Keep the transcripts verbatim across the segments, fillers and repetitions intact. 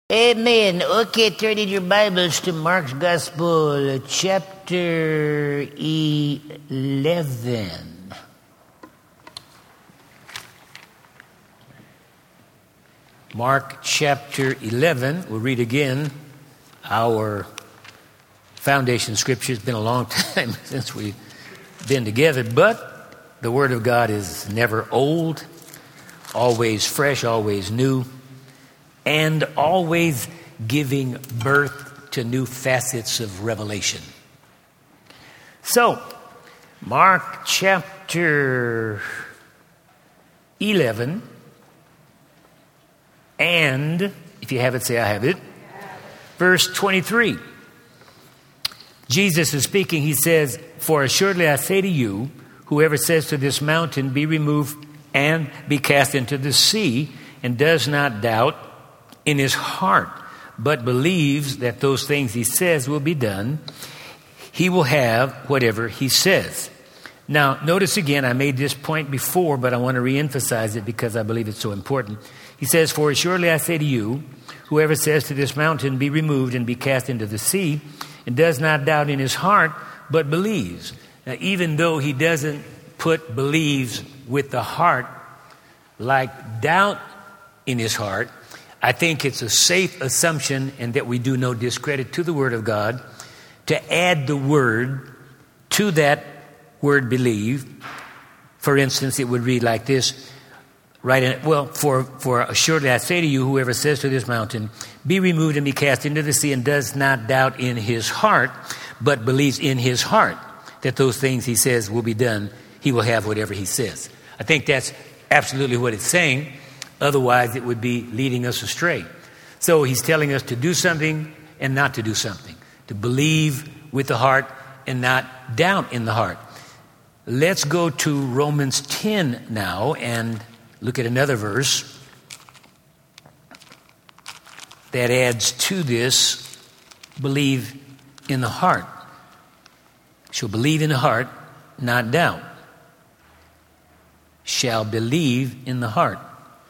Amen. Okay, turn in your Bibles to Mark's Gospel, chapter eleven. Mark chapter eleven. We'll read again our foundation scripture. It's been a long time since we've been together, but the Word of God is never old, always fresh, always new, and always giving birth to new facets of revelation. So, Mark chapter eleven, and if you have it, say I have it. Verse twenty-three. Jesus is speaking. He says, "For assuredly I say to you, whoever says to this mountain, be removed and be cast into the sea, and does not doubt in his heart, but believes that those things he says will be done, he will have whatever he says." Now, notice again, I made this point before, but I want to reemphasize it because I believe it's so important. He says, "For assuredly I say to you, whoever says to this mountain, be removed and be cast into the sea, and does not doubt in his heart, but believes." Now, even though he doesn't put believes with the heart like doubt in his heart, I think it's a safe assumption, and that we do no discredit to the Word of God, to add the word to that word believe. For instance, it would read like this, right? In, well, for, for assuredly I say to you, whoever says to this mountain, be removed and be cast into the sea, and does not doubt in his heart, but believes in his heart that those things he says will be done, he will have whatever he says. I think that's absolutely what it's saying. Otherwise, it would be leading us astray. So he's telling us to do something and not to do something, to believe with the heart and not doubt in the heart. Let's go to Romans ten now and look at another verse that adds to this, believe in the heart. Shall believe in the heart, not doubt. Shall believe in the heart.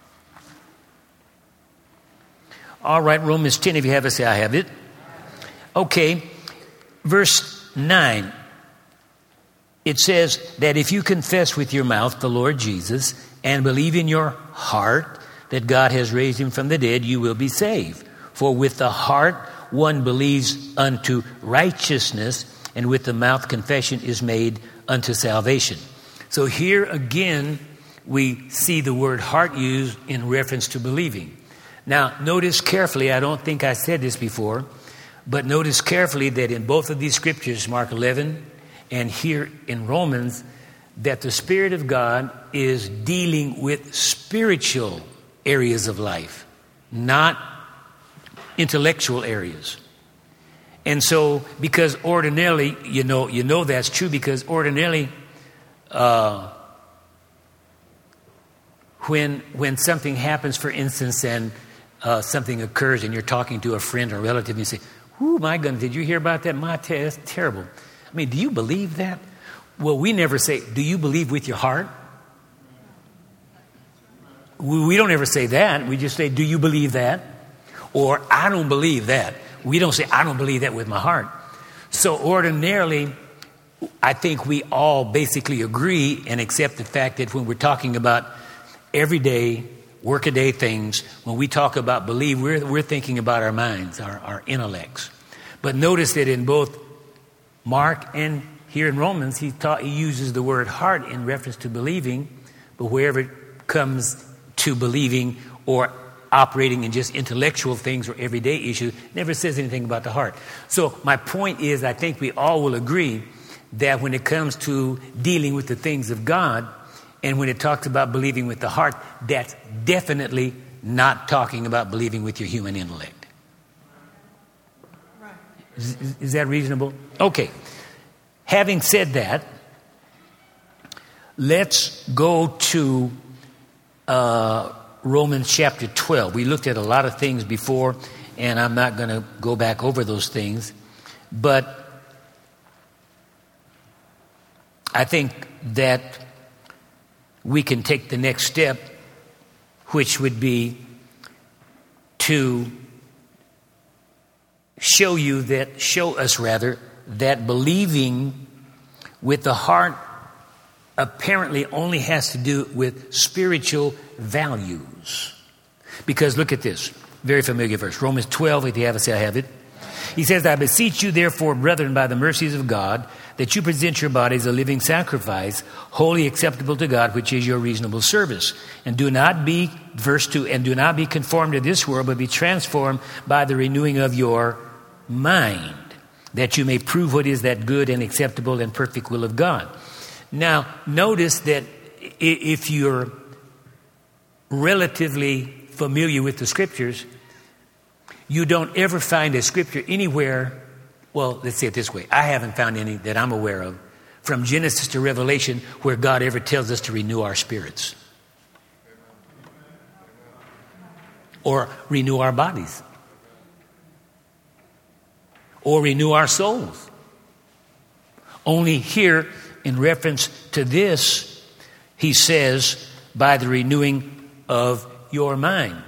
All right, Romans ten, if you have it, say I have it. Okay, verse nine. It says that if you confess with your mouth the Lord Jesus and believe in your heart that God has raised him from the dead, you will be saved. For with the heart one believes unto righteousness, and with the mouth confession is made unto salvation. So here again, we see the word heart used in reference to believing. Now, notice carefully, I don't think I said this before, but notice carefully that in both of these scriptures, Mark eleven and here in Romans, that the Spirit of God is dealing with spiritual areas of life, not intellectual areas. And so, because ordinarily, you know, you know that's true, because ordinarily, uh, when when something happens, for instance, and uh, something occurs, and you're talking to a friend or a relative, and you say, "Oh my goodness, did you hear about that? My te- that's terrible." I mean, do you believe that? Well, we never say, "Do you believe with your heart?" We, we don't ever say that. We just say, "Do you believe that?" Or, "I don't believe that." We don't say, "I don't believe that with my heart." So ordinarily, I think we all basically agree and accept the fact that when we're talking about everyday, workaday things, when we talk about believe, we're, we're thinking about our minds, our, our intellects. But notice that in both Mark and here in Romans, he, taught, he uses the word heart in reference to believing, but wherever it comes to believing or operating in just intellectual things or everyday issues, never says anything about the heart. So my point is, I think we all will agree that when it comes to dealing with the things of God, and when it talks about believing with the heart, that's definitely not talking about believing with your human intellect. Right. Is, is that reasonable? Okay. Having said that, let's go to uh, Romans chapter twelve. We looked at a lot of things before, and I'm not going to go back over those things. But I think that we can take the next step, which would be to show you that, show us rather, that believing with the heart apparently only has to do with spiritual values. Because look at this, very familiar verse, Romans twelve, if you have it, say I have it. He says, I beseech you therefore, brethren, by the mercies of God, that you present your bodies a living sacrifice, wholly acceptable to God, which is your reasonable service. And do not be, verse two, and do not be conformed to this world, but be transformed by the renewing of your mind, that you may prove what is that good and acceptable and perfect will of God. Now, notice that if you're relatively familiar with the scriptures, you don't ever find a scripture anywhere, well, let's say it this way. I haven't found any that I'm aware of from Genesis to Revelation where God ever tells us to renew our spirits or renew our bodies or renew our souls. Only here, in reference to this, he says, by the renewing of your mind.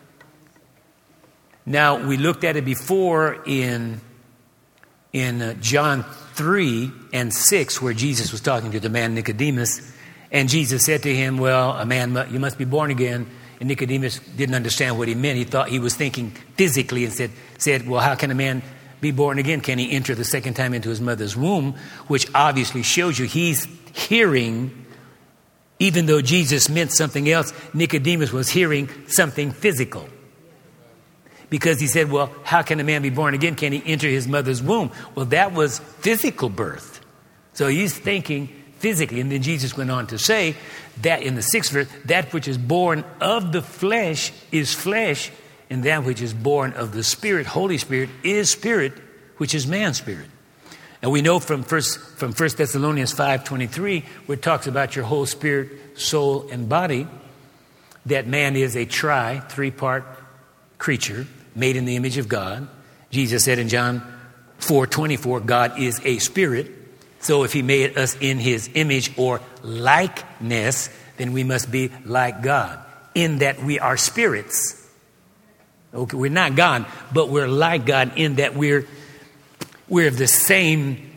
Now, we looked at it before in, in uh, John three and six, where Jesus was talking to the man Nicodemus. And Jesus said to him, well, a man, you must be born again. And Nicodemus didn't understand what he meant. He thought he was thinking physically and said, said, well, how can a man be born again? Can he enter the second time into his mother's womb? Which obviously shows you he's hearing, even though Jesus meant something else, Nicodemus was hearing something physical. Because he said, well, how can a man be born again? Can he enter his mother's womb? Well, that was physical birth. So he's thinking physically. And then Jesus went on to say that in the sixth verse, that which is born of the flesh is flesh, and that which is born of the Spirit, Holy Spirit, is spirit, which is man's spirit. And we know from first from First Thessalonians five twenty-three, where it talks about your whole spirit, soul, and body, that man is a tri, three-part creature made in the image of God. Jesus said in John four twenty-four, God is a spirit. So if he made us in his image or likeness, then we must be like God, in that we are spirits. Okay, we're not God, but we're like God in that we're we're of the same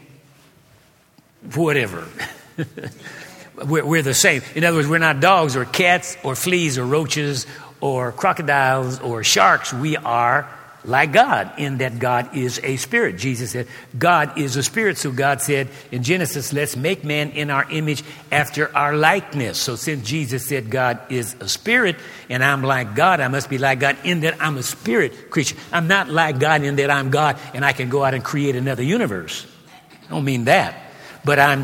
whatever. we're, we're the same. In other words, we're not dogs or cats or fleas or roaches or crocodiles or sharks. We are like God in that God is a spirit. Jesus said, God is a spirit. So God said in Genesis, let's make man in our image after our likeness. So since Jesus said God is a spirit and I'm like God, I must be like God in that I'm a spirit creature. I'm not like God in that I'm God and I can go out and create another universe. I don't mean that. But I'm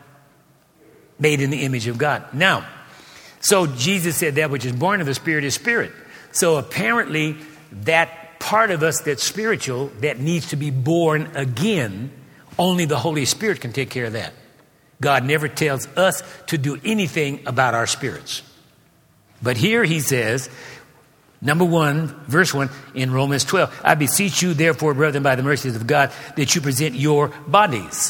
made in the image of God. Now, so Jesus said that which is born of the Spirit is spirit. So apparently that part of us that's spiritual, that needs to be born again, only the Holy Spirit can take care of that. God never tells us to do anything about our spirits. But here he says, number one, verse one in Romans twelve, I beseech you therefore, brethren, by the mercies of God, that you present your bodies.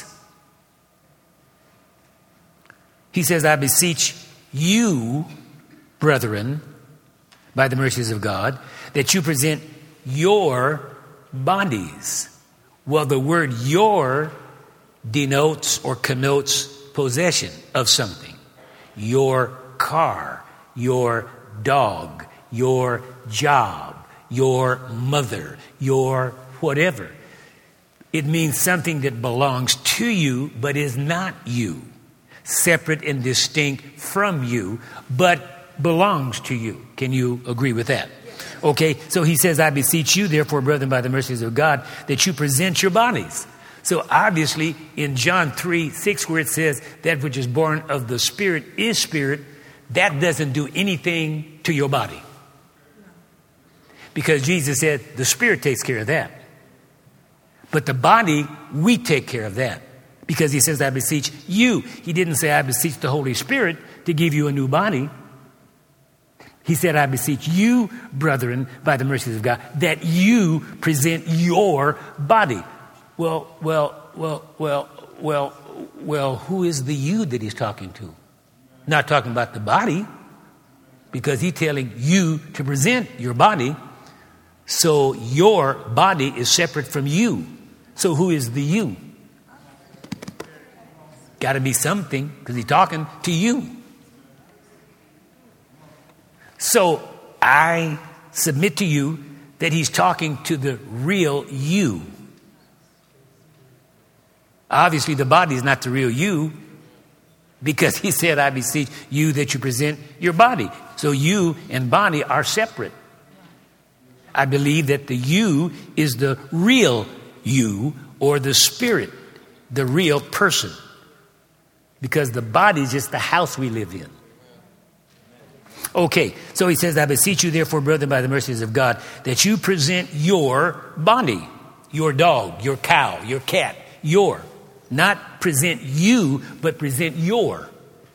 He says, I beseech you, brethren, by the mercies of God, that you present your bodies. Well, the word your denotes or connotes possession of something. Your car, your dog, your job, your mother, your whatever. It means something that belongs to you but is not you. Separate and distinct from you, but belongs to you. Can you agree with that? Okay, so he says, I beseech you, therefore, brethren, by the mercies of God, that you present your bodies. So obviously, in John three six, where it says, that which is born of the Spirit is spirit, that doesn't do anything to your body. Because Jesus said, the Spirit takes care of that. But the body, we take care of that. Because he says, I beseech you. He didn't say, I beseech the Holy Spirit to give you a new body. He said, I beseech you, brethren, by the mercies of God, that you present your body. Well, well, well, well, well, well, who is the you that he's talking to? Not talking about the body, because he's telling you to present your body. So your body is separate from you. So who is the you? Got to be something, because he's talking to you. So I submit to you that he's talking to the real you. Obviously, the body is not the real you, because he said, I beseech you that you present your body. So you and body are separate. I believe that the you is the real you, or the spirit, the real person. Because the body is just the house we live in. Okay, so he says, I beseech you therefore, brethren, by the mercies of God, that you present your body, your dog, your cow, your cat, your. Not present you, but present your.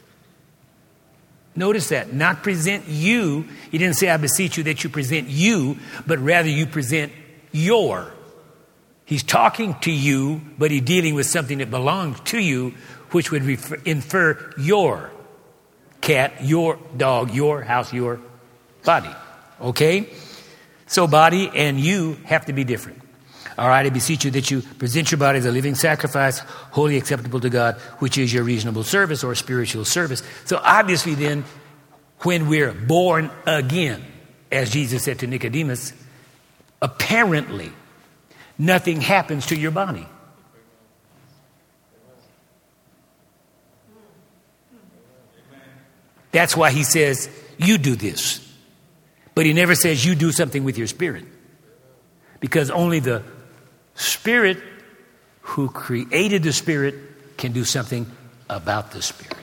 Notice that. Not present you. He didn't say, I beseech you that you present you, but rather you present your. He's talking to you, but he's dealing with something that belongs to you, which would refer, infer your cat, your dog, your house, your body. Okay? So body and you have to be different. All right, I beseech you that you present your body as a living sacrifice, wholly acceptable to God, which is your reasonable service or spiritual service. So obviously then, when we're born again, as Jesus said to Nicodemus, apparently nothing happens to your body. That's why he says, you do this. But he never says you do something with your spirit. Because only the Spirit who created the Spirit can do something about the Spirit.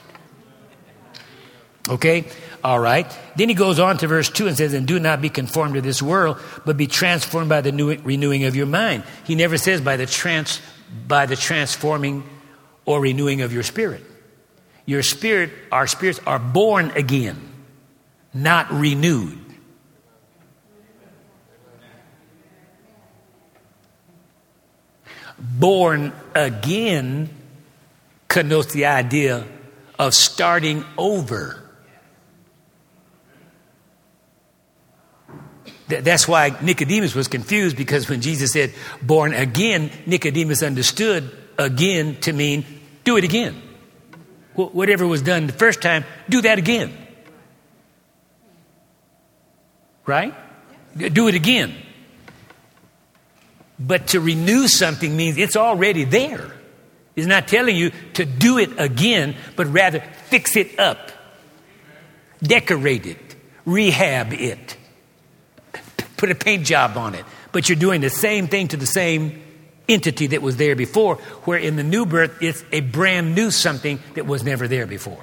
Okay? All right. Then he goes on to verse two and says, and do not be conformed to this world, but be transformed by the new, renewing of your mind. He never says by the trans, by the transforming or renewing of your spirit. Your spirit, our spirits are born again, not renewed. Born again connotes the idea of starting over. That's why Nicodemus was confused, because when Jesus said born again, Nicodemus understood again to mean do it again. Whatever was done the first time, do that again. Right? Do it again. But to renew something means it's already there. He's not telling you to do it again, but rather fix it up, decorate it, rehab it, put a paint job on it. But you're doing the same thing to the same entity that was there before, where in the new birth, it's a brand new something that was never there before.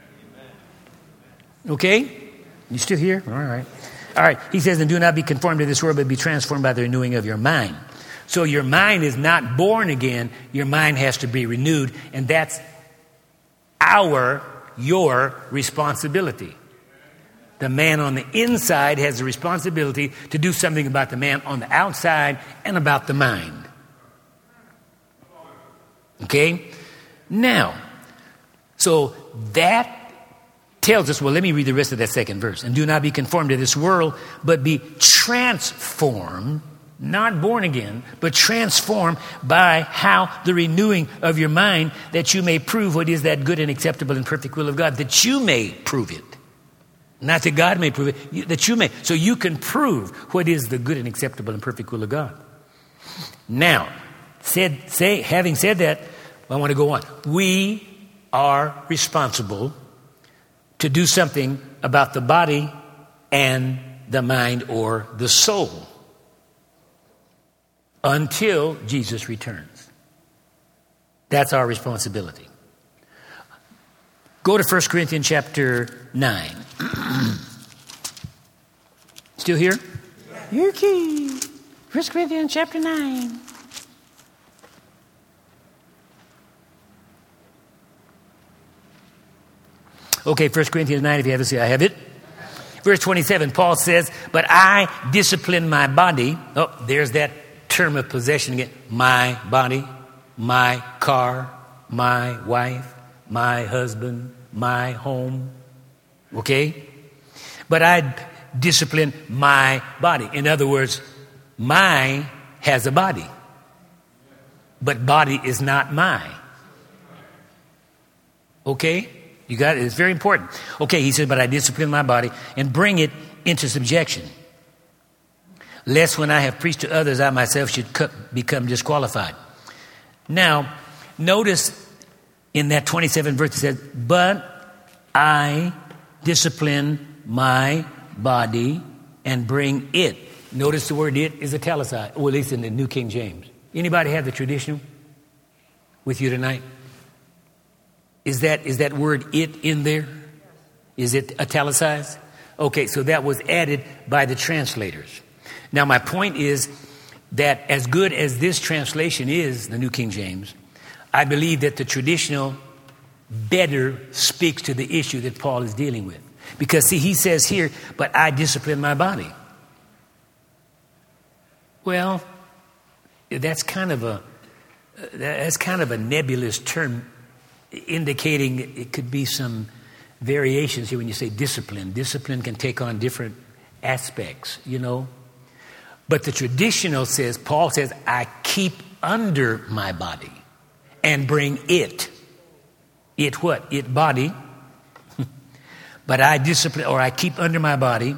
Okay? You still here? All right. All right. He says, and do not be conformed to this world, but be transformed by the renewing of your mind. So your mind is not born again. Your mind has to be renewed. And that's our, your responsibility. The man on the inside has the responsibility to do something about the man on the outside and about the mind. Okay? Now, so that tells us, well, let me read the rest of that second verse. And do not be conformed to this world, but be transformed, not born again, but transformed by how the renewing of your mind, that you may prove what is that good and acceptable and perfect will of God, that you may prove it. Not that God may prove it, that you may. So you can prove what is the good and acceptable and perfect will of God. Now, said, say, having said that, I want to go on. We are responsible to do something about the body and the mind or the soul until Jesus returns. That's our responsibility. Go to First Corinthians chapter nine. Still here? Your key. First Corinthians chapter nine. Okay, First Corinthians nine, if you haven't seen it, I have it. Verse twenty-seven, Paul says, but I discipline my body. Oh, there's that term of possession again. My body, my car, my wife, my husband, my home. Okay? But I discipline my body. In other words, my has a body, but body is not my. Okay? You got it? It's very important. Okay, he says, but I discipline my body and bring it into subjection, lest when I have preached to others, I myself should become disqualified. Now, notice in that twenty-seventh verse it says, but I discipline my body and bring it. Notice the word it is italicized, or at least in the New King James. Anybody have the traditional with you tonight? Is that is that word it in there? Is it italicized? Okay, so that was added by the translators. Now my point is that as good as this translation is, the New King James, I believe that the traditional better speaks to the issue that Paul is dealing with. Because see, he says here, but I discipline my body. Well, that's kind of a that's kind of a nebulous term, indicating it could be some variations here when you say discipline. Discipline can take on different aspects, you know. But the traditional says, Paul says, I keep under my body and bring it. It what? It body. But I discipline, or I keep under my body.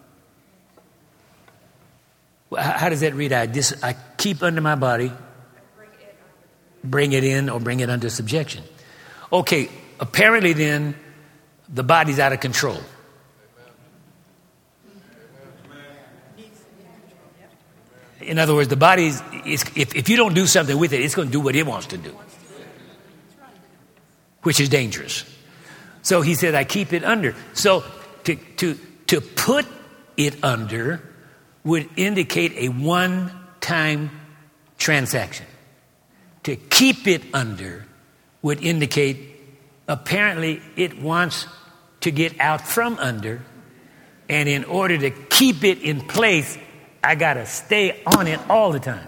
How does that read? I, dis, I keep under my body, bring it in, or bring it under subjection. Okay, apparently then, the body's out of control. In other words, the body is, if, if you don't do something with it, it's going to do what it wants to do, which is dangerous. So he said, I keep it under. So to, to, to put it under would indicate a one-time transaction. To keep it under would indicate apparently it wants to get out from under, and in order to keep it in place, I got to stay on it all the time.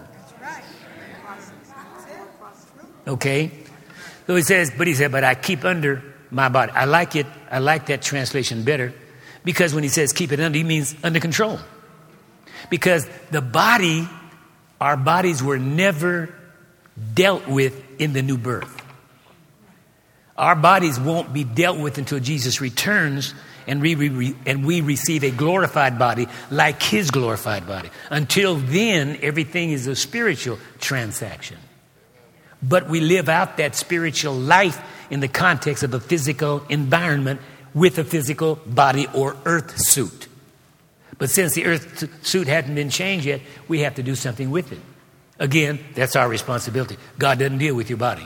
Okay? So he says, but he said, but I keep under my body. I like it. I like that translation better, because when he says keep it under, he means under control. Because the body, our bodies were never dealt with in the new birth. Our bodies won't be dealt with until Jesus returns and we, we, and we receive a glorified body like his glorified body. Until then, everything is a spiritual transaction. But we live out that spiritual life in the context of a physical environment with a physical body or earth suit. But since the earth suit hadn't been changed yet, we have to do something with it. Again, that's our responsibility. God doesn't deal with your body.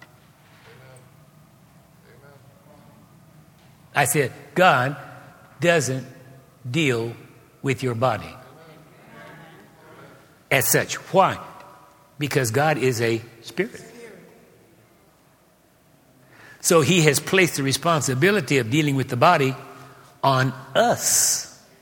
I said, God doesn't deal with your body as such. Why? Because God is a spirit. So he has placed the responsibility of dealing with the body on us.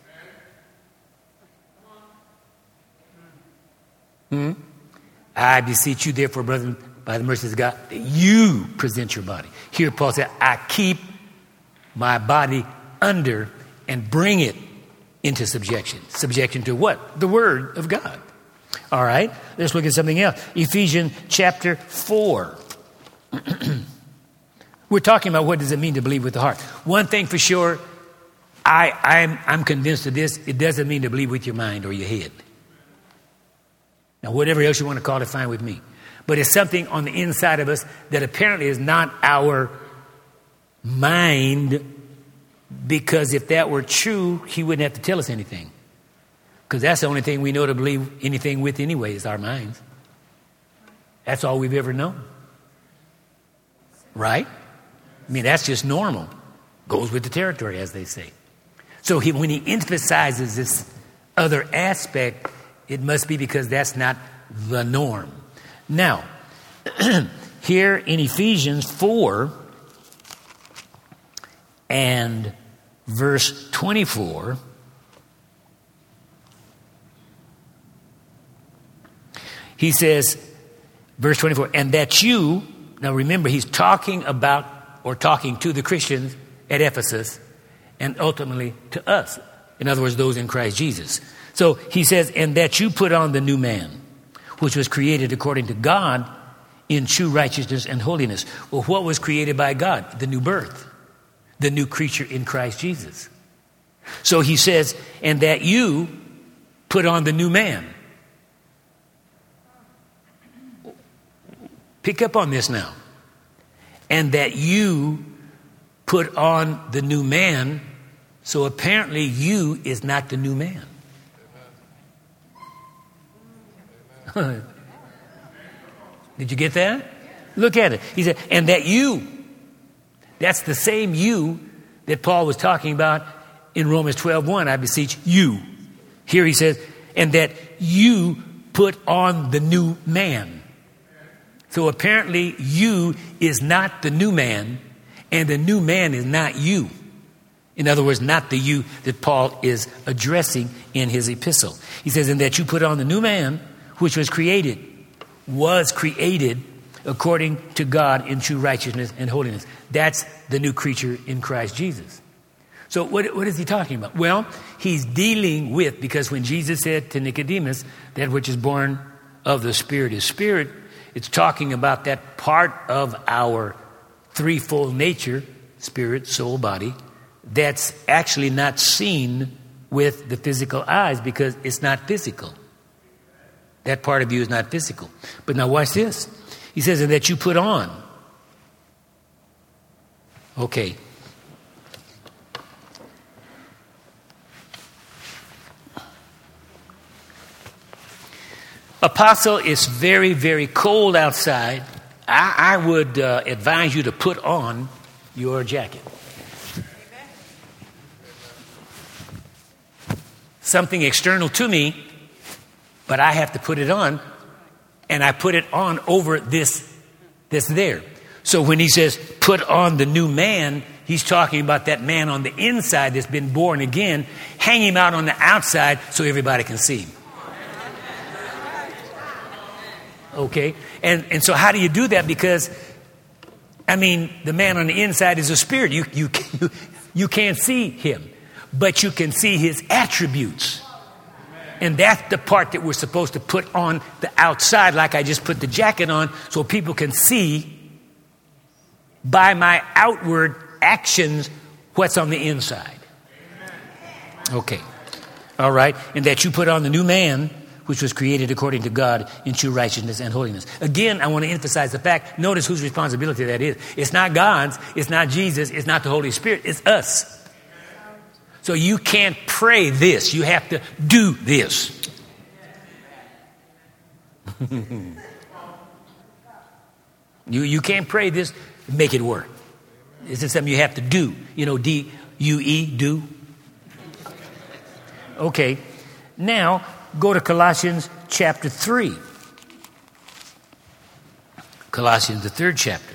Hmm? I beseech you, therefore, brethren, by the mercies of God, that you present your body. Here Paul said, I keep my body under and bring it into subjection. Subjection to what? The Word of God. All right, let's look at something else. Ephesians chapter four. We're talking about what does it mean to believe with the heart. One thing for sure, I, I'm, I'm convinced of this. It doesn't mean to believe with your mind or your head. Now, whatever else you want to call it, fine with me. But it's something on the inside of us that apparently is not our mind, because if that were true, he wouldn't have to tell us anything. Because that's the only thing we know to believe anything with anyway is our minds. That's all we've ever known. Right? I mean, that's just normal. Goes with the territory, as they say. So he, when he emphasizes this other aspect, it must be because that's not the norm. Now, here in Ephesians four and verse twenty-four, he says, verse twenty-four, and that you, now remember, he's talking about or talking to the Christians at Ephesus and ultimately to us. In other words, those in Christ Jesus. So he says, and that you put on the new man, which was created according to God in true righteousness and holiness. Well, what was created by God? The new birth, the new creature in Christ Jesus. So he says, and that you put on the new man. Pick up on this now. And that you put on the new man. So apparently you is not the new man. Did you get that? Look at it. He said, and that you, that's the same you that Paul was talking about in Romans twelve one. I beseech you. Here he says, and that you put on the new man. So apparently you is not the new man, and the new man is not you. In other words, not the you that Paul is addressing in his epistle. He says, and that you put on the new man, which was created, was created according to God in true righteousness and holiness. That's the new creature in Christ Jesus. So what, what is he talking about? Well, he's dealing with, because when Jesus said to Nicodemus, that which is born of the Spirit is spirit, it's talking about that part of our threefold nature, spirit, soul, body, that's actually not seen with the physical eyes because it's not physical. That part of you is not physical. But now watch this. He says, and that you put on. Okay. Apostle, it's very, very cold outside. I, I would uh, advise you to put on your jacket. Something external to me, but I have to put it on, and I put it on over this, this there. So when he says, put on the new man, he's talking about that man on the inside that's been born again, hang him out on the outside so everybody can see him. Okay? And and so how do you do that? Because, I mean, the man on the inside is a spirit. You, you, you, you can't see him, but you can see his attributes. And that's the part that we're supposed to put on the outside, like I just put the jacket on, so people can see by my outward actions what's on the inside. Okay. All right. And that you put on the new man, which was created according to God in true righteousness and holiness. Again, I want to emphasize the fact, notice whose responsibility that is. It's not God's, it's not Jesus, it's not the Holy Spirit, it's us. So you can't pray this, you have to do this. you, you can't pray this, make it work. This is something you have to do. You know, D U E, do. Okay, now go to Colossians chapter three. Colossians, the third chapter.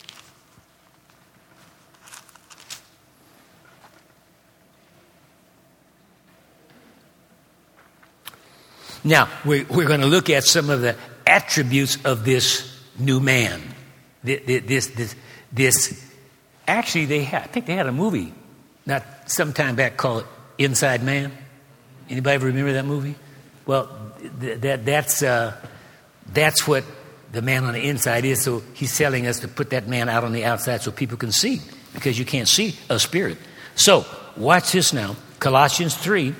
Now, we're, we're going to look at some of the attributes of this new man. This, this, this, this actually, they had, I think they had a movie not some time back called Inside Man. Anybody ever remember that movie? Well, th- that that's uh, that's what the man on the inside is. So he's telling us to put that man out on the outside so people can see, because you can't see a spirit. So watch this now. Colossians three.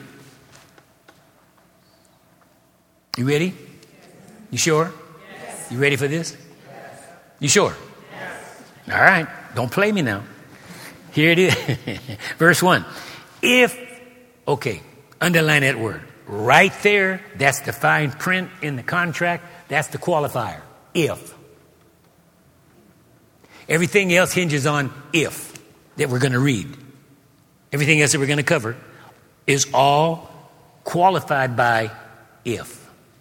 You ready? You sure? Yes. You ready for this? Yes. You sure? Yes. All right. Don't play me now. Here it is. Verse one. If, okay, underline that word. Right there, that's the fine print in the contract. That's the qualifier. If. Everything else hinges on if that we're going to read. Everything else that we're going to cover is all qualified by if.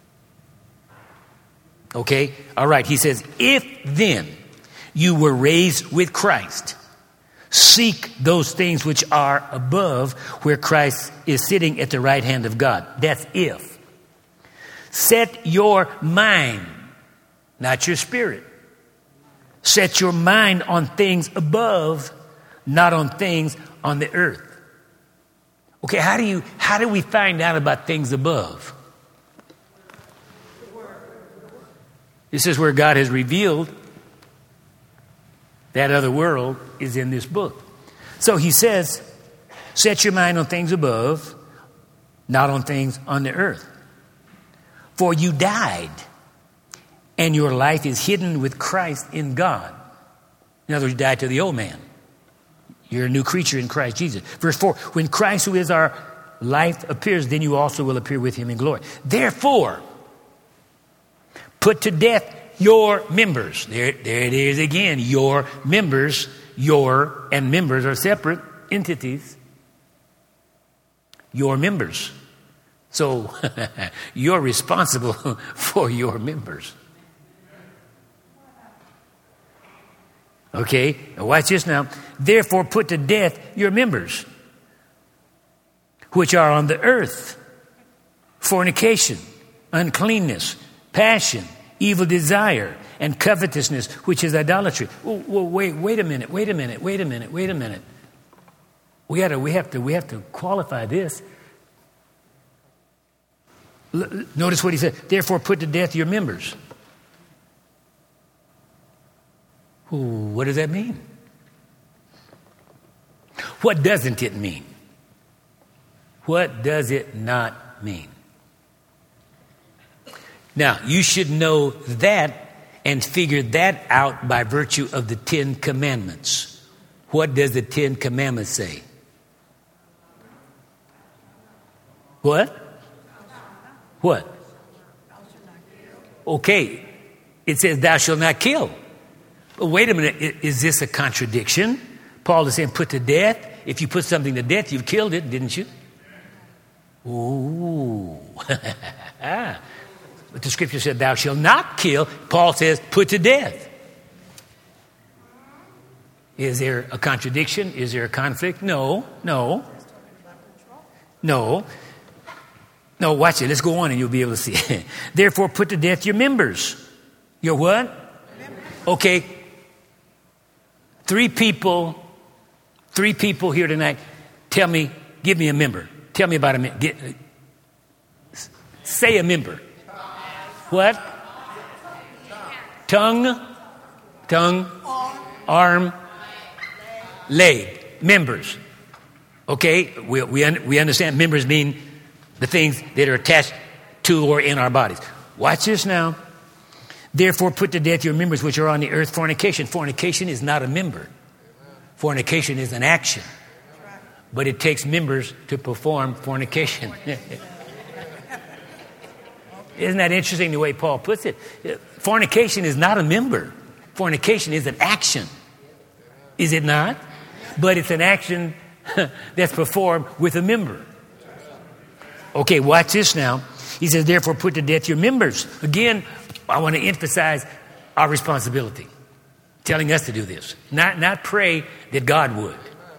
Okay? All right. He says, if then you were raised with Christ, seek those things which are above, where Christ is sitting at the right hand of God. That's if. Set your mind, not your spirit. Set your mind on things above, not on things on the earth. Okay, how do you how do we find out about things above? This is where God has revealed that other world is in this book. So he says, set your mind on things above, not on things on the earth. For you died, and your life is hidden with Christ in God. In other words, you died to the old man. You're a new creature in Christ Jesus. Verse four, when Christ, who is our life, appears, then you also will appear with him in glory. Therefore, put to death your members. There, there it is again. Your members, your and members are separate entities. Your members. So you're responsible for your members. Okay, now watch this now. Therefore put to death your members, which are on the earth: fornication, uncleanness, passion, evil desire, and covetousness, which is idolatry. Well, well, wait, wait a minute, wait a minute, wait a minute, wait a minute. We gotta, we have to, we have to qualify this. L- notice what he said. Therefore, put to death your members. Ooh, what does that mean? What doesn't it mean? What does it not mean? Now, you should know that and figure that out by virtue of the Ten Commandments. What does the Ten Commandments say? What? What? Okay, it says thou shalt not kill. But wait a minute, is this a contradiction? Paul is saying put to death. If you put something to death, you've killed it, didn't you? Ooh. But the scripture said thou shalt not kill. Paul says put to death. Is there a contradiction? Is there a conflict? No, no. No. No, watch it. Let's go on and you'll be able to see it. Therefore put to death your members. Your what? Okay. Three people, three people here tonight. Tell me, give me a member. Tell me about a member. Say a member. What? Tongue, tongue, arm, leg. Members. Okay, we we, un, we understand members mean the things that are attached to or in our bodies. Watch this now. Therefore put to death your members which are on the earth: fornication. Fornication is not a member. Fornication is an action. But it takes members to perform fornication. Isn't that interesting the way Paul puts it? Fornication is not a member. Fornication is an action. Is it not? But it's an action that's performed with a member. Okay, watch this now. He says, therefore put to death your members. Again, I want to emphasize our responsibility. Telling us to do this. Not, not pray that God would.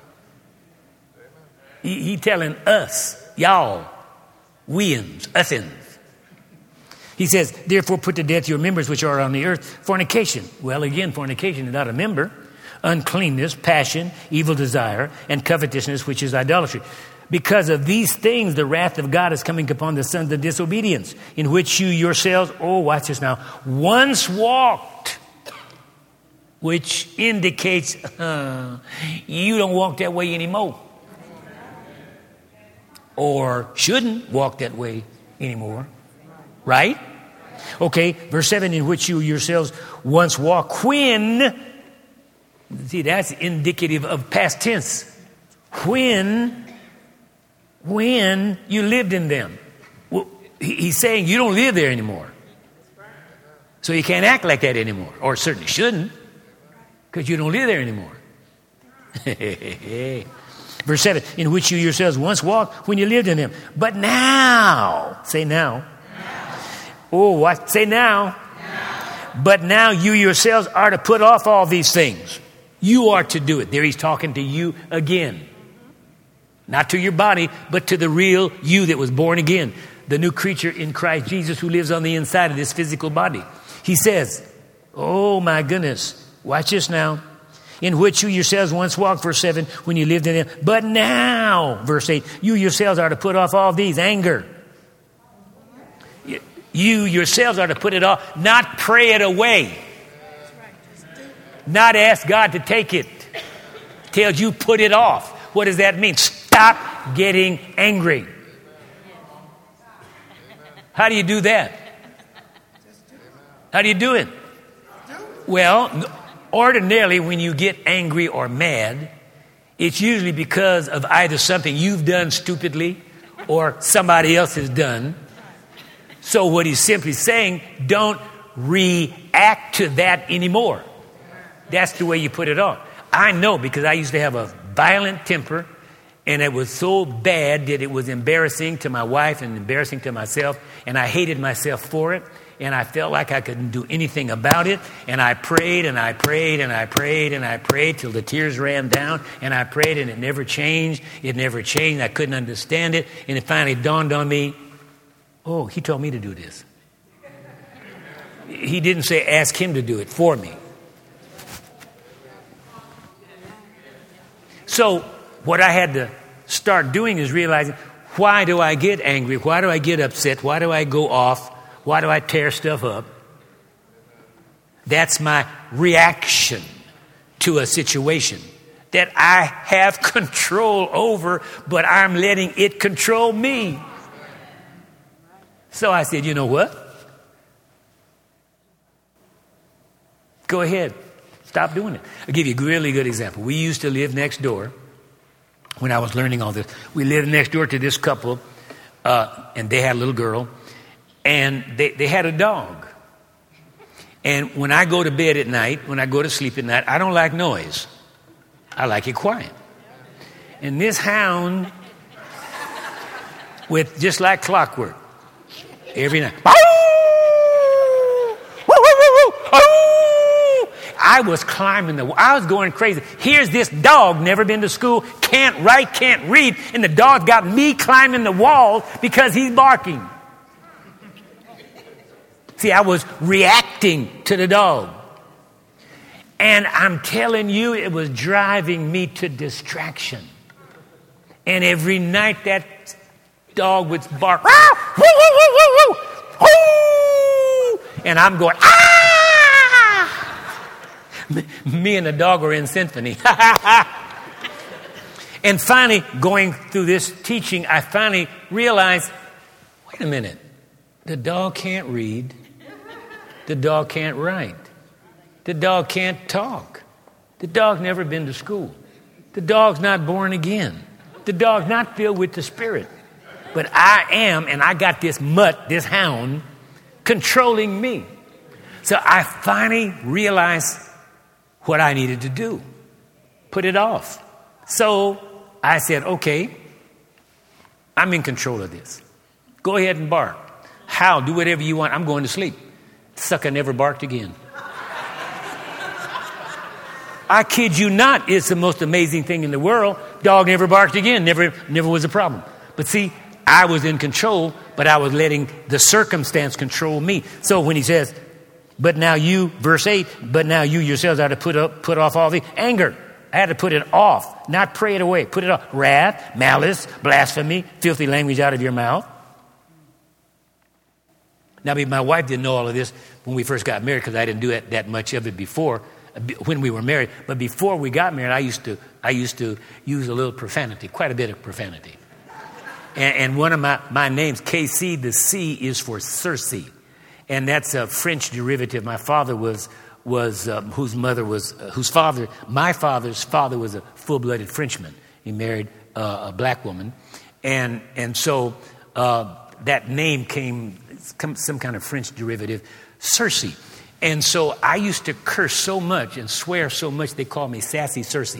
He, he telling us, y'all, weins, usins. He says, therefore put to death your members which are on the earth: fornication. Well, again, fornication is not a member. Uncleanness, passion, evil desire, and covetousness, which is idolatry. Because of these things, the wrath of God is coming upon the sons of disobedience, in which you yourselves, oh, watch this now, once walked, which indicates uh, you don't walk that way anymore. Or shouldn't walk that way anymore. Right? Okay, verse seven, in which you yourselves once walked when, see, that's indicative of past tense. When, when you lived in them. Well, he's saying you don't live there anymore. So you can't act like that anymore. Or certainly shouldn't, because you don't live there anymore. Verse seven, in which you yourselves once walked when you lived in them. But now, say now. Oh, what? Say now. now. But now you yourselves are to put off all these things. You are to do it. There he's talking to you again. Not to your body, but to the real you that was born again. The new creature in Christ Jesus who lives on the inside of this physical body. He says, oh my goodness, watch this now. in which you yourselves once walked, verse seven, when you lived in them. But now, verse eight, you yourselves are to put off all these, anger. You yourselves are to put it off, not pray it away. Not ask God to take it. Tells you put it off. What does that mean? Stop getting angry. How do you do that? How do you do it? Well, ordinarily when you get angry or mad, it's usually because of either something you've done stupidly or somebody else has done. So what he's simply saying, don't react to that anymore. That's the way you put it on. I know because I used to have a violent temper, and it was so bad that it was embarrassing to my wife and embarrassing to myself, and I hated myself for it, and I felt like I couldn't do anything about it, and I prayed and I prayed and I prayed and I prayed till the tears ran down, and I prayed and it never changed. It never changed. I couldn't understand it, and it finally dawned on me, oh, he told me to do this. He didn't say ask him to do it for me. So what I had to start doing is realizing, why do I get angry? Why do I get upset? Why do I go off? Why do I tear stuff up? That's my reaction to a situation that I have control over, but I'm letting it control me. So I said, you know what? Go ahead. Stop doing it. I'll give you a really good example. We used to live next door when I was learning all this. We lived next door to this couple, uh, and they had a little girl, and they, they had a dog. And when I go to bed at night, when I go to sleep at night, I don't like noise. I like it quiet. And this hound, with just like clockwork, every night, I was climbing the wall. I was going crazy. Here's this dog, never been to school, can't write, can't read, and the dog got me climbing the wall because he's barking. See, I was reacting to the dog. And I'm telling you, it was driving me to distraction. And every night that dog would bark. And I'm going, ah! Me and the dog are in symphony. And finally, going through this teaching, I finally realized, wait a minute. The dog can't read. The dog can't write. The dog can't talk. The dog's never been to school. The dog's not born again. The dog's not filled with the Spirit. But I am, and I got this mutt, this hound, controlling me. So I finally realized what I needed to do. Put it off. So I said, okay, I'm in control of this. Go ahead and bark. Howl, do whatever you want. I'm going to sleep. Sucker never barked again. I kid you not, it's the most amazing thing in the world. Dog never barked again. Never, never was a problem. But see, I was in control, but I was letting the circumstance control me. So when he says, but now you, verse eight, but now you yourselves are to put up, put off all the anger. I had to put it off, not pray it away. Put it off. Wrath, malice, blasphemy, filthy language out of your mouth. Now, my wife didn't know all of this when we first got married because I didn't do that, that much of it before, when we were married. But before we got married, I used to I used to use a little profanity, quite a bit of profanity. And, and one of my, my names, K C, the C is for Circe. And that's a French derivative. My father was, was um, whose mother was, uh, whose father, my father's father was a full-blooded Frenchman. He married uh, a black woman. And, and so uh, that name came, some kind of French derivative, Circe. And so I used to curse so much and swear so much, they called me Sassy Circe.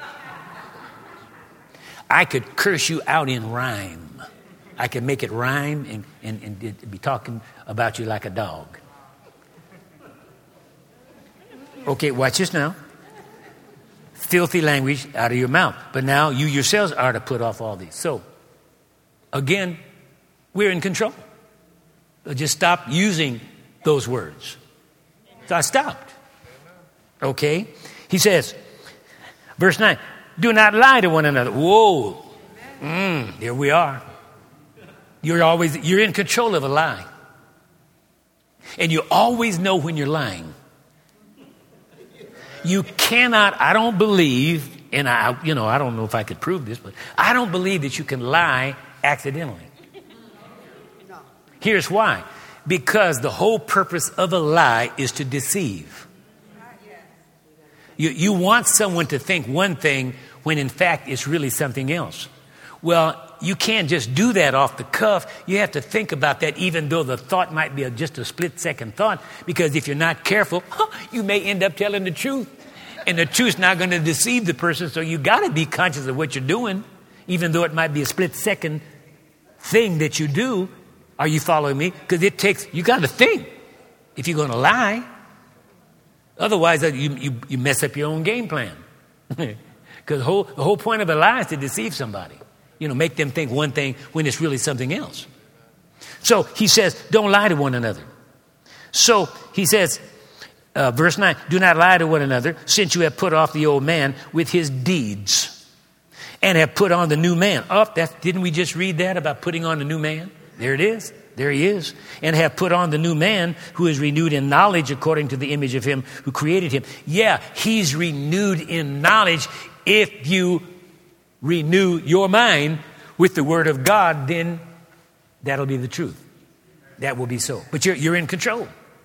I could curse you out in rhyme. I could make it rhyme and, and, and be talking about you like a dog. Okay, watch this now. Filthy language out of your mouth. But now you yourselves are to put off all these. So, again, we're in control. So just stop using those words. So I stopped. Okay? He says, Verse nine, do not lie to one another. Whoa. Mm, here we are. You're always, you're in control of a lie. And you always know when you're lying. You cannot, I don't believe, and I, you know, I don't know if I could prove this, but I don't believe that you can lie accidentally. Here's why. Because the whole purpose of a lie is to deceive. You, you want someone to think one thing when in fact it's really something else. Well, you can't just do that off the cuff. You have to think about that even though the thought might be a, just a split second thought. Because if you're not careful, you may end up telling the truth. And the truth's not going to deceive the person. So you got to be conscious of what you're doing. Even though it might be a split second thing that you do. Are you following me? Because it takes, you got to think if you're going to lie. Otherwise, you, you, you mess up your own game plan. Because the whole, the whole point of a lie is to deceive somebody. You know, make them think one thing when it's really something else. So he says, don't lie to one another. So he says, uh, verse nine, do not lie to one another, since you have put off the old man with his deeds and have put on the new man. Oh, that, didn't we just read that about putting on the new man? There it is. There he is. And have put on the new man who is renewed in knowledge according to the image of him who created him. Yeah, he's renewed in knowledge. If you renew your mind with the word of God, then that'll be the truth. That will be so. But you're, you're in control.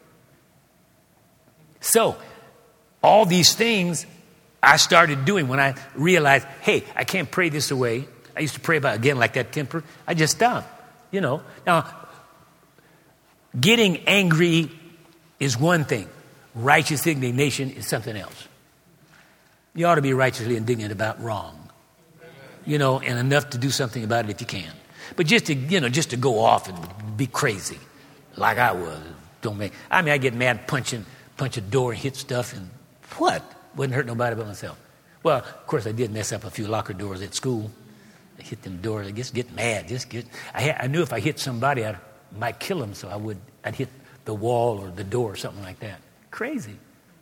So, all these things I started doing when I realized, hey, I can't pray this away. I used to pray about, again, like that temper. I just stopped, you know. Now, getting angry is one thing. Righteous indignation is something else. You ought to be righteously indignant about wrong. You know, and enough to do something about it if you can. But just to, you know, just to go off and be crazy like I was, don't make, I mean, I get mad punching, punch a door and hit stuff and what? Wouldn't hurt nobody but myself. Well, of course I did mess up a few locker doors at school. I hit them doors. I just get mad. Just get, I, had, I knew if I hit somebody, I might kill them. So I would, I'd hit the wall or the door or something like that. Crazy.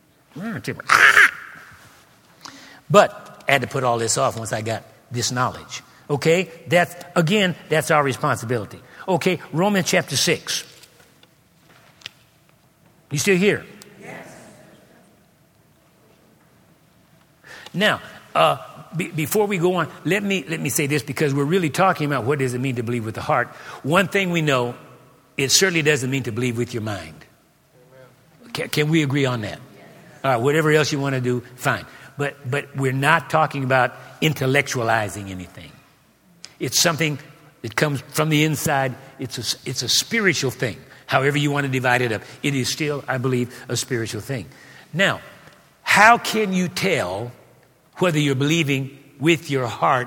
But I had to put all this off once I got this knowledge. Okay? That's, again, that's our responsibility. Okay, Romans chapter six. You still here? Yes. Now, uh, be, before we go on, let me let me say this because we're really talking about what does it mean to believe with the heart. One thing we know, it certainly doesn't mean to believe with your mind. Can, can we agree on that? All right, whatever else you want to do, fine. But but we're not talking about intellectualizing anything. It's something that comes from the inside. It's a, it's a spiritual thing. However you want to divide it up. It is still, I believe, a spiritual thing. Now, how can you tell whether you're believing with your heart,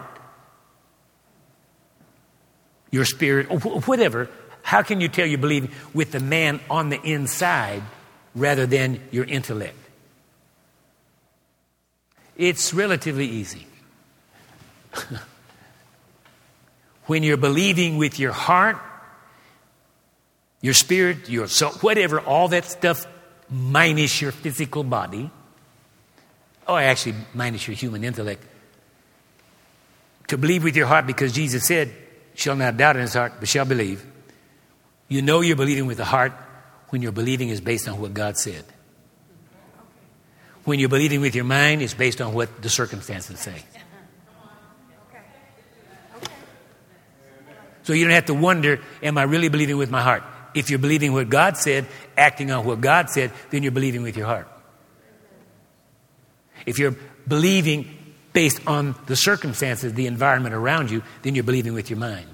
your spirit, or whatever? How can you tell you're believing with the man on the inside rather than your intellect? It's relatively easy. When you're believing with your heart, your spirit, your soul, whatever, all that stuff minus your physical body, or actually minus your human intellect, to believe with your heart because Jesus said, shall not doubt in his heart, but shall believe. You know you're believing with the heart when your believing is based on what God said. When you're believing with your mind, it's based on what the circumstances say. So you don't have to wonder, am I really believing with my heart? If you're believing what God said, acting on what God said, then you're believing with your heart. If you're believing based on the circumstances, the environment around you, then you're believing with your mind.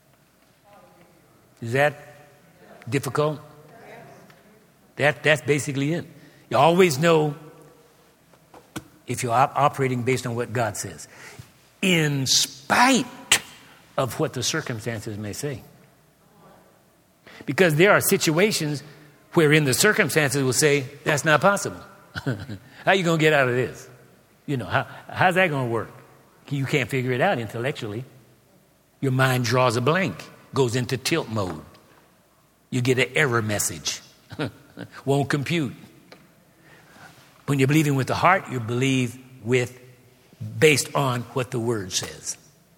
Is that difficult? That, that's basically it. You always know if you're op- operating based on what God says, in spite of what the circumstances may say. Because there are situations wherein the circumstances will say, that's not possible. How are you going to get out of this? You know, how, how's that going to work? You can't figure it out intellectually. Your mind draws a blank, goes into tilt mode. You get an error message. Won't compute. When you're believing with the heart, you believe with based on what the Word says.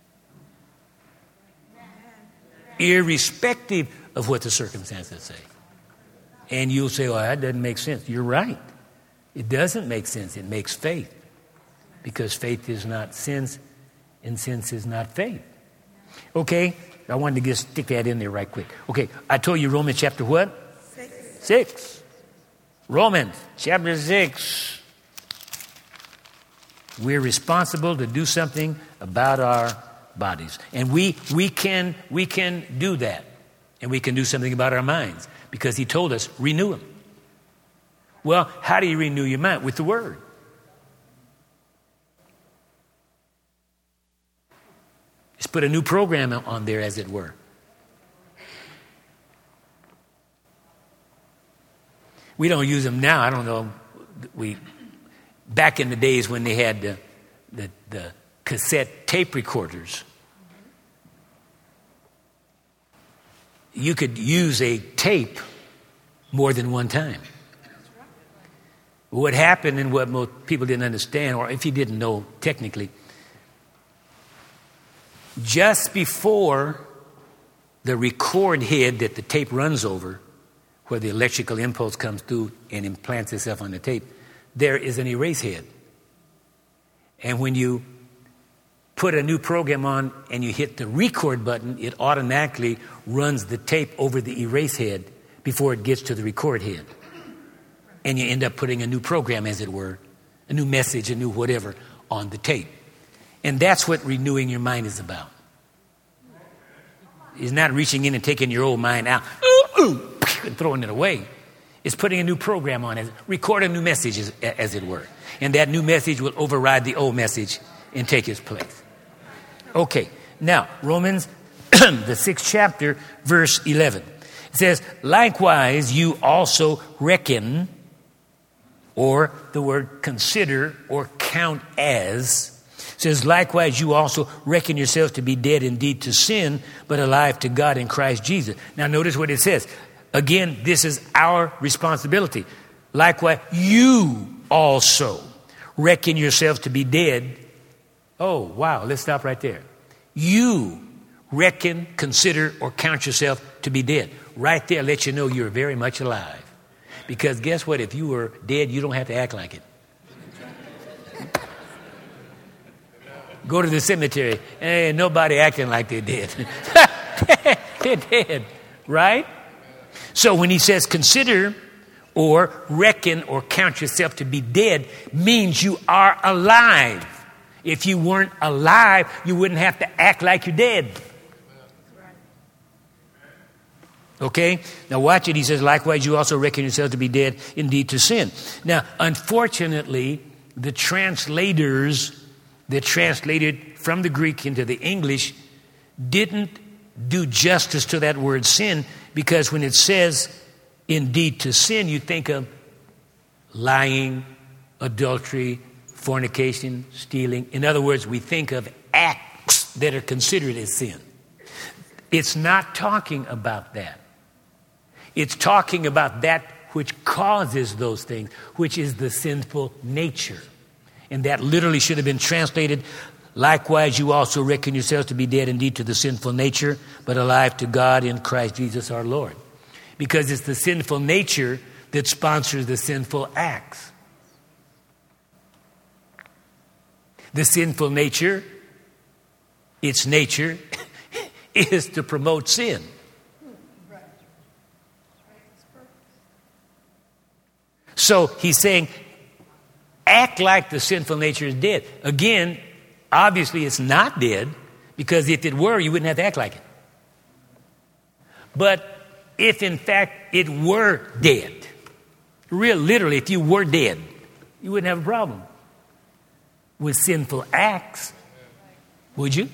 Irrespective of what the circumstances say. And you'll say, oh, that doesn't make sense. You're right. It doesn't make sense. It makes faith. Because faith is not sense, and sense is not faith. Okay? I wanted to just stick that in there right quick. Okay, I told you Romans chapter what? Six. Six. Romans chapter six. We're responsible to do something about our bodies. And we we can we can do that. And we can do something about our minds. Because he told us, renew them. Well, how do you renew your mind? With the Word. Just put a new program on there, as it were. We don't use them now. I don't know. We back in the days when they had the, the, the cassette tape recorders, you could use a tape more than one time. What happened, and what most people didn't understand, or if you didn't know technically, just before the record head that the tape runs over, where the electrical impulse comes through and implants itself on the tape, there is an erase head. And when you put a new program on and you hit the record button, it automatically runs the tape over the erase head before it gets to the record head. And you end up putting a new program, as it were, a new message, a new whatever, on the tape. And that's what renewing your mind is about. It's not reaching in and taking your old mind out ooh, ooh, and throwing it away. It's putting a new program on it, record a new message, as, as it were. And that new message will override the old message and take its place. Okay, now, Romans, the sixth chapter, verse eleven. It says, likewise you also reckon, or the word consider or count as, says, likewise you also reckon yourselves to be dead indeed to sin, but alive to God in Christ Jesus. Now notice what it says. Again, this is our responsibility. Likewise, you also reckon yourselves to be dead. Oh, wow, let's stop right there. You reckon, consider, or count yourself to be dead. Right there lets you know you're very much alive. Because guess what? If you were dead, you don't have to act like it. Go to the cemetery. Hey, nobody acting like they're dead. They're dead, right? So when he says consider or reckon or count yourself to be dead, means you are alive. If you weren't alive, you wouldn't have to act like you're dead. Okay? Now watch it. He says, likewise, you also reckon yourselves to be dead indeed to sin. Now, unfortunately, the translators that translated from the Greek into the English didn't do justice to that word sin, because when it says indeed to sin, you think of lying, adultery, fornication, stealing. In other words, we think of acts that are considered as sin. It's not talking about that. It's talking about that which causes those things, which is the sinful nature. And that literally should have been translated, likewise you also reckon yourselves to be dead indeed to the sinful nature, but alive to God in Christ Jesus our Lord. Because it's the sinful nature that sponsors the sinful acts. The sinful nature, its nature, is to promote sin. So he's saying, act like the sinful nature is dead. Again, obviously it's not dead, because if it were, you wouldn't have to act like it. But if in fact it were dead, real literally, if you were dead, you wouldn't have a problem with sinful acts, would you?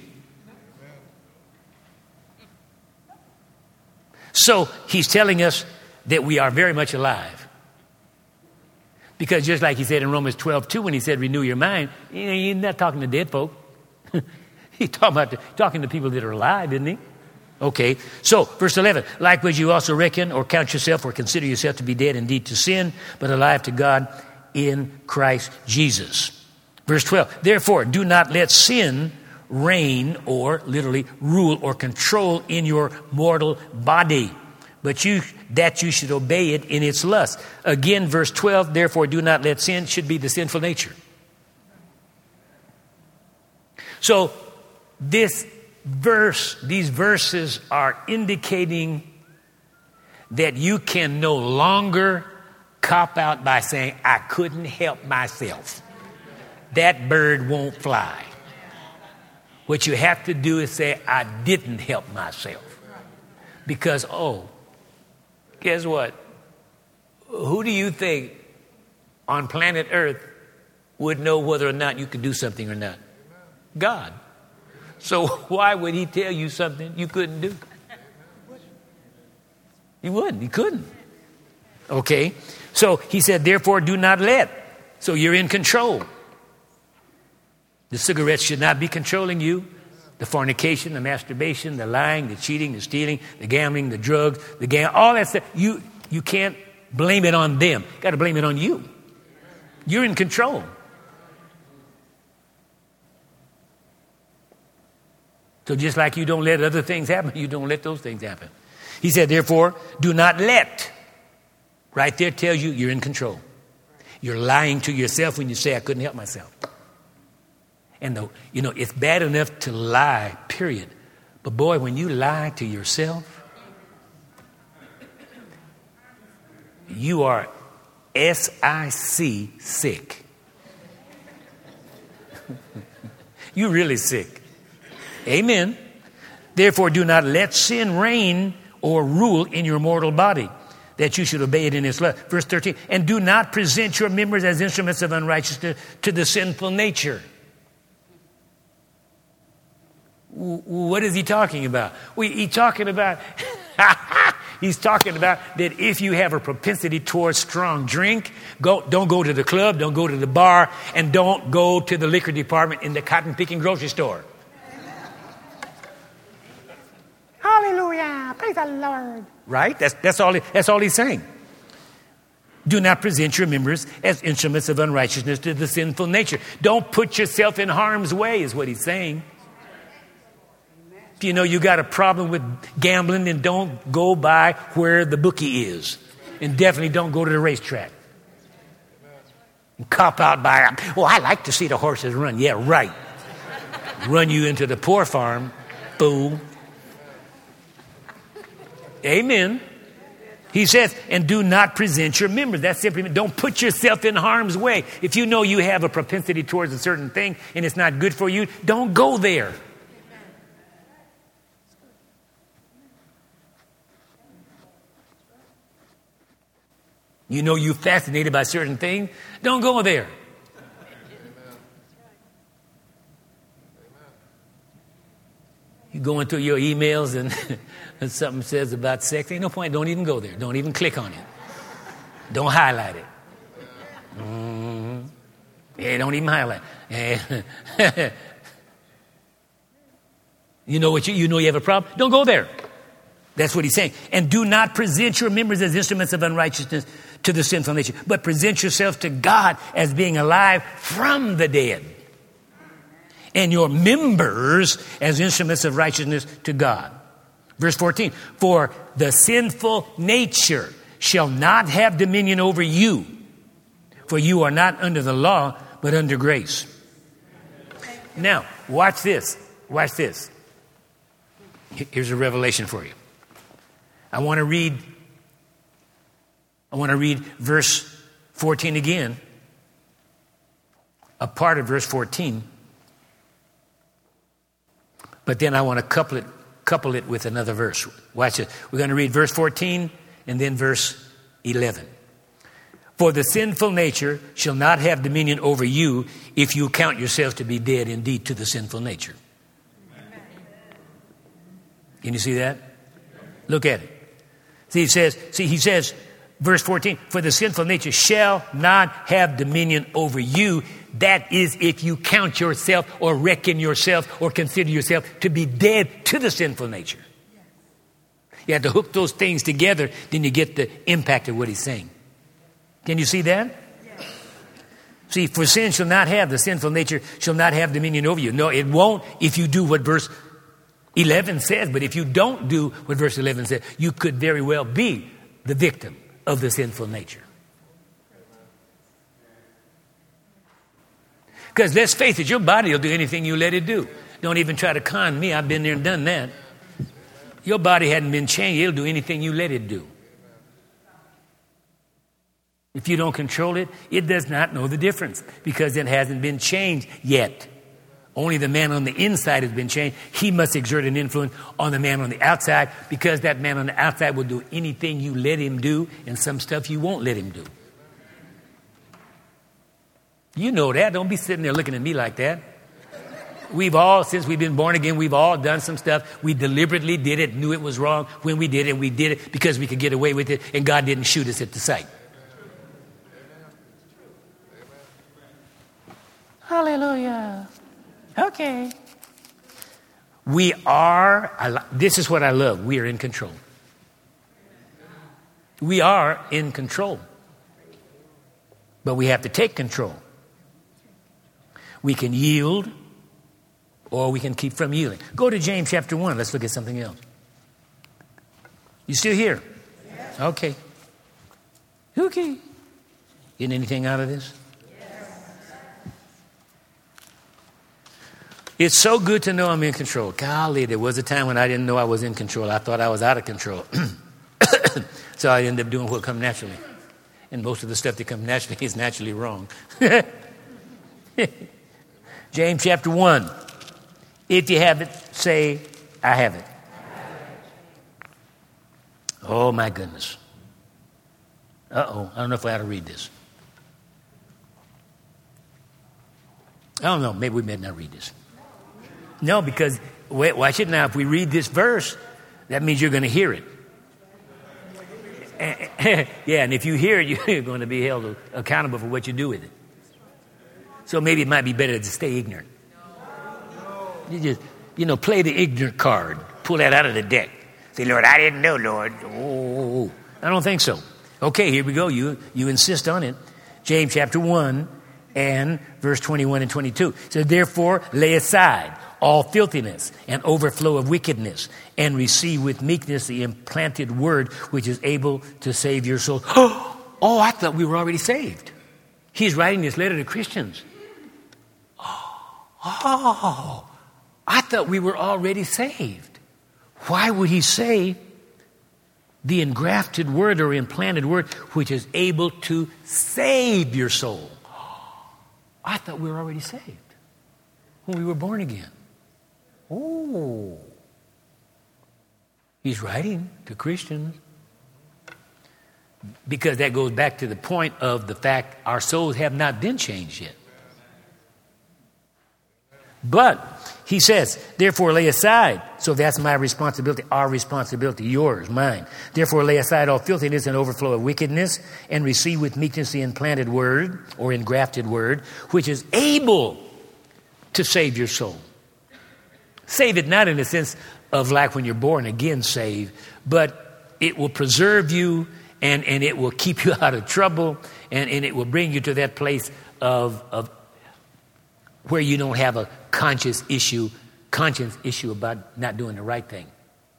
So he's telling us that we are very much alive. Because just like he said in Romans twelve two, when he said renew your mind, you know, he's not talking to dead folk. He's talking about the, talking to people that are alive, isn't he? Okay, so verse eleven, likewise you also reckon or count yourself or consider yourself to be dead indeed to sin, but alive to God in Christ Jesus. Verse twelve, therefore, do not let sin reign, or literally rule or control in your mortal body, but you that you should obey it in its lust. Again, verse twelve, therefore, do not let sin, should be the sinful nature. So this verse, these verses are indicating that you can no longer cop out by saying, I couldn't help myself. That bird won't fly. What you have to do is say, I didn't help myself. Because, oh, guess what? Who do you think on planet Earth would know whether or not you could do something or not? God. So why would he tell you something you couldn't do? He wouldn't. He couldn't. Okay. So he said, therefore, do not let. So you're in control. The cigarettes should not be controlling you. The fornication, the masturbation, the lying, the cheating, the stealing, the gambling, the drugs, the gang, all that stuff. You, you can't blame it on them. You got to blame it on you. You're in control. So just like you don't let other things happen, you don't let those things happen. He said, therefore, do not let. Right there tells you you're in control. You're lying to yourself when you say, I couldn't help myself. And, the, you know, it's bad enough to lie, period. But boy, when you lie to yourself, you are S I C sick. You're really sick. Amen. Therefore, do not let sin reign or rule in your mortal body, that you should obey it in its lust. Verse thirteen, and do not present your members as instruments of unrighteousness to the sinful nature. What is he talking about? Well, he's talking about, he's talking about that if you have a propensity towards strong drink, go, don't go to the club, don't go to the bar, and don't go to the liquor department in the cotton picking grocery store. Hallelujah. Praise the Lord. Right? That's, that's, all, that's all he's saying. Do not present your members as instruments of unrighteousness to the sinful nature. Don't put yourself in harm's way, is what he's saying. If you know you got a problem with gambling, then don't go by where the bookie is. And definitely don't go to the racetrack. And cop out by, well, I like to see the horses run. Yeah, right. Run you into the poor farm, fool. Amen. He says, and do not present your members. That's simply, don't put yourself in harm's way. If you know you have a propensity towards a certain thing and it's not good for you, don't go there. You know you're fascinated by certain things, don't go there. You go into your emails and, and something says about sex, ain't no point, don't even go there. Don't even click on it. Don't highlight it. Mm-hmm. Yeah, don't even highlight it. You know what you, you know you have a problem? Don't go there. That's what he's saying. And do not present your members as instruments of unrighteousness to the sinful nature, but present yourself to God as being alive from the dead, and your members as instruments of righteousness to God. Verse fourteen, for the sinful nature shall not have dominion over you, for you are not under the law, but under grace. Now, watch this. Watch this. Here's a revelation for you. I want to read I want to read verse fourteen again. A part of verse fourteen. But then I want to couple it couple it with another verse. Watch it. We're going to read verse fourteen and then verse eleven. For the sinful nature shall not have dominion over you if you count yourselves to be dead indeed to the sinful nature. Can you see that? Look at it. See, he says, see, he says, verse fourteen, for the sinful nature shall not have dominion over you. That is if you count yourself or reckon yourself or consider yourself to be dead to the sinful nature. You have to hook those things together, then you get the impact of what he's saying. Can you see that? See, for sin shall not have, the sinful nature shall not have dominion over you. No, it won't if you do what verse eleven says. But if you don't do what verse eleven says, you could very well be the victim of the sinful nature. Because let's face it, your body will do anything you let it do. Don't even try to con me. I've been there and done that. Your body hadn't been changed. It'll do anything you let it do. If you don't control it, it does not know the difference because it hasn't been changed yet. Only the man on the inside has been changed. He must exert an influence on the man on the outside because that man on the outside will do anything you let him do and some stuff you won't let him do. You know that. Don't be sitting there looking at me like that. We've all, since we've been born again, we've all done some stuff. We deliberately did it, knew it was wrong when we did it. We did it because we could get away with it, and God didn't shoot us at the sight. Hallelujah. Okay. We are, I, this is what I love. We are in control. We are in control. But we have to take control. We can yield or we can keep from yielding. Go to James chapter one. Let's look at something else. You still here? Yes. Okay. Okay. Getting anything out of this? It's so good to know I'm in control. Golly, there was a time when I didn't know I was in control. I thought I was out of control. So I ended up doing what comes naturally. And most of the stuff that comes naturally is naturally wrong. James chapter one. If you have it, say, I have it. Oh, my goodness. Uh-oh. I don't know if I ought to read this. I don't know. Maybe we may not read this. No, because, wait, watch it now. If we read this verse, that means you're going to hear it. Yeah, and if you hear it, you're going to be held accountable for what you do with it. So maybe it might be better to stay ignorant. You just, you know, play the ignorant card. Pull that out of the deck. Say, Lord, I didn't know, Lord. Oh, I don't think so. Okay, here we go. You, you insist on it. James chapter one and verse twenty-one and twenty-two. So therefore, lay aside all filthiness and overflow of wickedness, and receive with meekness the implanted word which is able to save your soul. Oh, I thought we were already saved. He's writing this letter to Christians. Oh, I thought we were already saved. Why would he say the engrafted word or implanted word which is able to save your soul? I thought we were already saved when we were born again. Oh. He's writing to Christians because that goes back to the point of the fact our souls have not been changed yet. But he says, therefore lay aside. So that's my responsibility, our responsibility, yours, mine. Therefore lay aside all filthiness and overflow of wickedness, and receive with meekness the implanted word or engrafted word, which is able to save your soul. Save it not in the sense of like when you're born again saved, but it will preserve you and, and it will keep you out of trouble, and, and it will bring you to that place of, of where you don't have a conscious issue, conscience issue about not doing the right thing.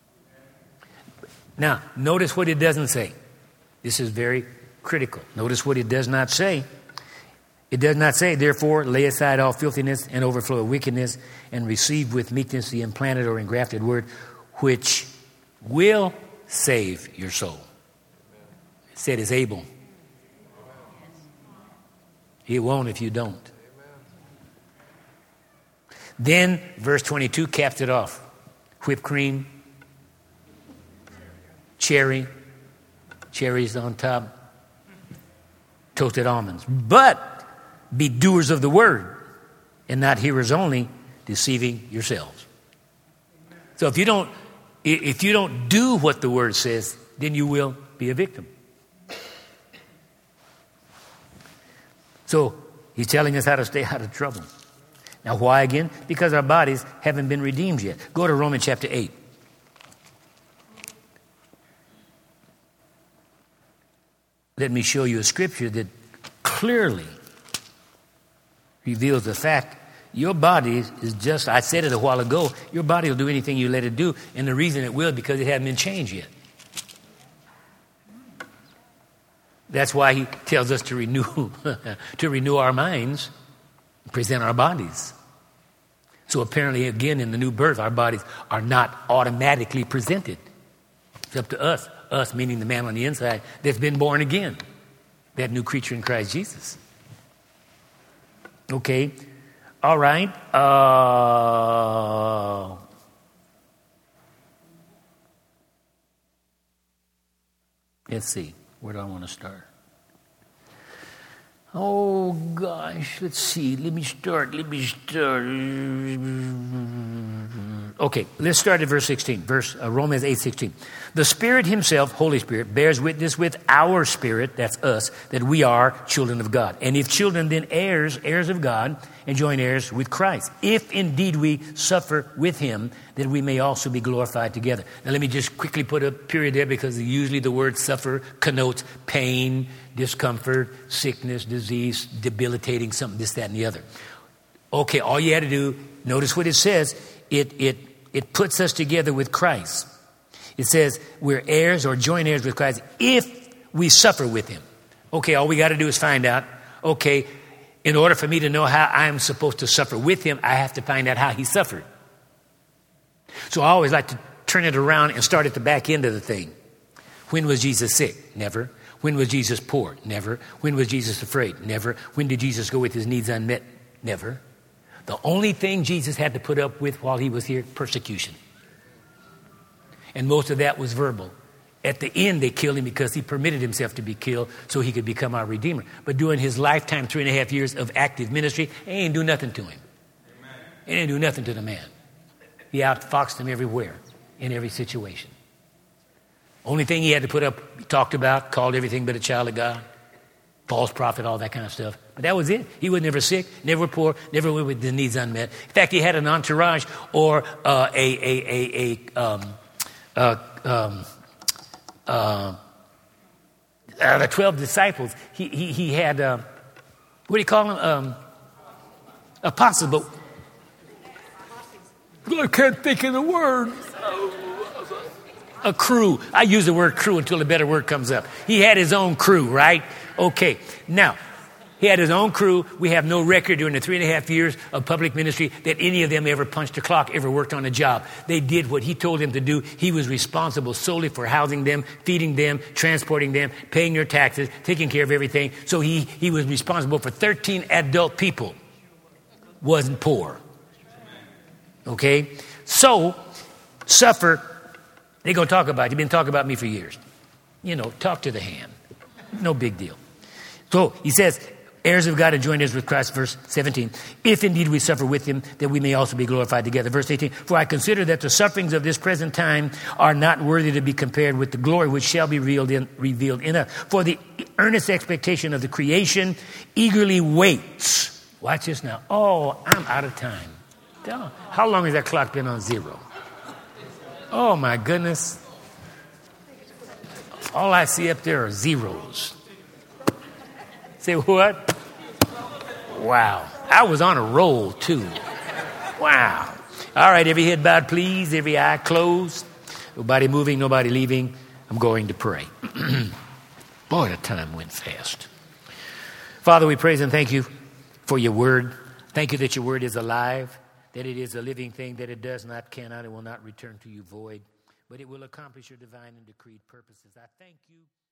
Now, notice what it doesn't say. This is very critical. Notice what it does not say. It does not say, therefore, lay aside all filthiness and overflow of wickedness, and receive with meekness the implanted or engrafted word, which will save your soul. It said is able. It won't if you don't. Then, verse twenty-two caps it off. Whipped cream, cherry, cherries on top, toasted almonds. But be doers of the word and not hearers only, deceiving yourselves. So if you don't, if you don't do what the word says, then you will be a victim. So he's telling us how to stay out of trouble. Now, why again? Because our bodies haven't been redeemed yet. Go to Romans chapter eight. Let me show you a scripture that clearly reveals the fact your body is just, I said it a while ago, your body will do anything you let it do. And the reason it will, because it hasn't been changed yet. That's why he tells us to renew, to renew our minds, present our bodies. So apparently, again, in the new birth, our bodies are not automatically presented. It's up to us, us meaning the man on the inside that's been born again, that new creature in Christ Jesus. Okay, all right. Uh, let's see. Where do I want to start? Oh, gosh. Let's see. Let me start. Let me start. Okay. Let's start at verse sixteen. Verse uh, Romans eight sixteen. The Spirit himself, Holy Spirit, bears witness with our spirit, that's us, that we are children of God. And if children, then heirs, heirs of God, and joint heirs with Christ. If indeed we suffer with him, that we may also be glorified together. Now let me just quickly put a period there, because usually the word suffer connotes pain, discomfort, sickness, disease, debilitating something, this, that, and the other. Okay, all you had to do, notice what it says. It, it, it puts us together with Christ. It says we're heirs or joint heirs with Christ if we suffer with him. Okay, all we got to do is find out, okay, in order for me to know how I'm supposed to suffer with him, I have to find out how he suffered. So I always like to turn it around and start at the back end of the thing. When was Jesus sick? Never. When was Jesus poor? Never. When was Jesus afraid? Never. When did Jesus go with his needs unmet? Never. The only thing Jesus had to put up with while he was here, persecution. And most of that was verbal. At the end, they killed him because he permitted himself to be killed so he could become our Redeemer. But during his lifetime, three and a half years of active ministry, it ain't do nothing to him. Amen. It ain't do nothing to the man. He outfoxed him everywhere, in every situation. Only thing he had to put up, he talked about, called everything but a child of God, false prophet, all that kind of stuff. But that was it. He was never sick, never poor, never with the needs unmet. In fact, he had an entourage or uh, a a a a um, uh, um, uh, uh, the twelve disciples. He he he had uh, what do you call them? Um, apostles, but I can't think of the word. A crew. I use the word crew until a better word comes up. He had his own crew, right? Okay. Now, he had his own crew. We have no record during the three and a half years of public ministry that any of them ever punched a clock, ever worked on a job. They did what he told them to do. He was responsible solely for housing them, feeding them, transporting them, paying their taxes, taking care of everything. So he, he was responsible for thirteen adult people. Wasn't poor. Okay? So, suffer. They're going to talk about it. You've been talking about me for years. You know, talk to the hand. No big deal. So he says, heirs of God and joint heirs with Christ, verse seventeen. If indeed we suffer with him, that we may also be glorified together. Verse eighteen. For I consider that the sufferings of this present time are not worthy to be compared with the glory which shall be revealed in, revealed in us. For the earnest expectation of the creation eagerly waits. Watch this now. Oh, I'm out of time. How long has that clock been on zero? Oh, my goodness. All I see up there are zeros. Say what? Wow. I was on a roll, too. Wow. All right, every head bowed, please. Every eye closed. Nobody moving, nobody leaving. I'm going to pray. Boy, the time went fast. Father, we praise and thank you for your word. Thank you that your word is alive, that it is a living thing, that it does not, cannot, and will not return to you void, but it will accomplish your divine and decreed purposes. I thank you.